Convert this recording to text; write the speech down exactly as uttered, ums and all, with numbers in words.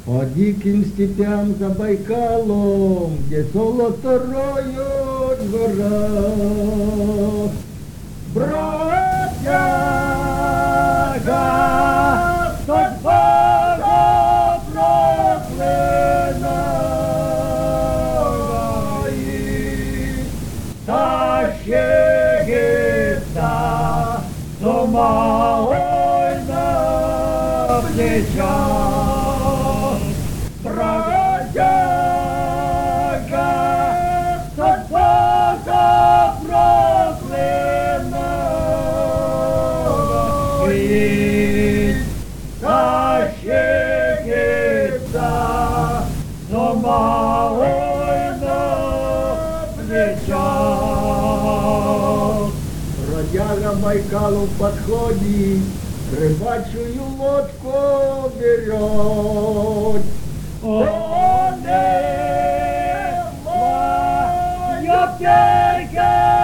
По диким степям за Байкалом, где золото роют в горах. Бродяга, Господь Бога проклинает, тащится домой на плечах. Бродяга, Господь Бога проклинает, тащится домой на плечах. Бродяга Байкалу подходит, рыбачью лодку берет. О, небо, я пейка!